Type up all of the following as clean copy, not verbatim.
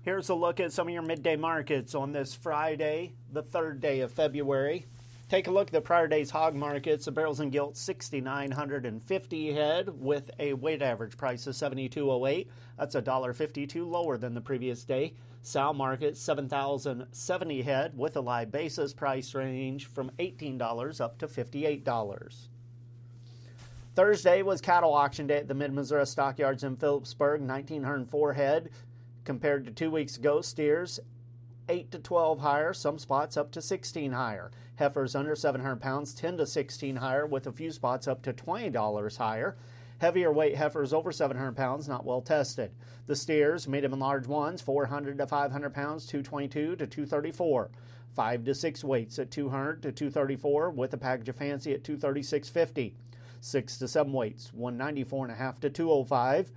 Here's a look at some of your midday markets on this Friday, the 3rd day of February. Take a look at the prior day's hog markets. The barrels and gilt 6,950 head with a weighted average price of 72.08. That's $1.52 lower than the previous day. Sow market 7,070 head with a live basis price range from $18 up to $58. Thursday was cattle auction day at the Mid-Missouri Stockyards in Phillipsburg, 1,904 head. Compared to 2 weeks ago, steers 8 to 12 higher, some spots up to 16 higher. Heifers under 700 pounds 10 to 16 higher, with a few spots up to $20 higher. Heavier weight heifers over 700 pounds not well tested. The steers, medium and large ones, 400 to 500 pounds, 222 to 234. 5 to 6 weights at 200 to 234, with a package of fancy at 236.50. 6 to 7 weights, 194.5 to 205.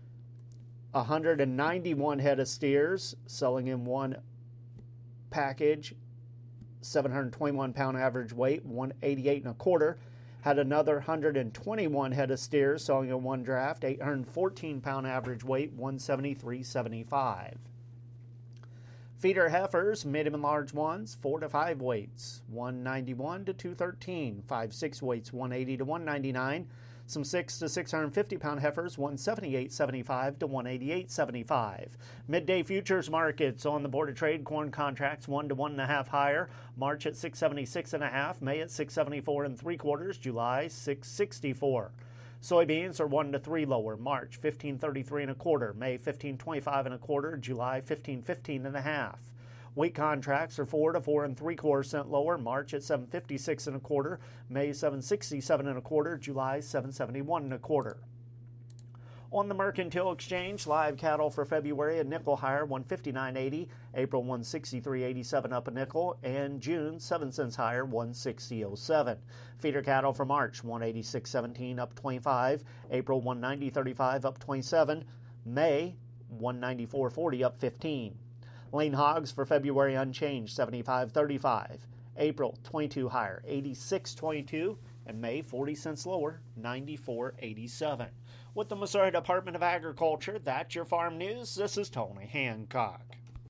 191 head of steers selling in one package, 721 pound average weight, 188 and a quarter. Had another 121 head of steers selling in one draft, 814 pound average weight, 173.75. Feeder heifers, medium and large ones, 4 to 5 weights, 191 to 213. 5-6 weights, 180 to 199. Some 6 to 650 pound heifers, 178.75 to 188.75. Midday futures markets on the Board of Trade. Corn contracts 1 to 1.5 higher. March at 676.5. May at 674 3/4. July 664. Soybeans are 1 to 3 lower. March 1533 1/4. May 1525 1/4. July 1515 1/2. Wheat contracts are 4 to 4 3/4 lower. March at 756 1/4. May 767 1/4. July 771 1/4. On the Mercantile Exchange, live cattle for February a nickel higher, 159.80. April 163.87 up a nickel, and June 7 cents higher, 160.07. Feeder cattle for March 186.17 up 25. April 190.35 up 27. May 194.40 up 15. Lean hogs for February unchanged, 75.35. April 22 higher, 86.22, and May 40 cents lower, 94.87. With the Missouri Department of Agriculture, that's your farm news. This is Tony Hancock.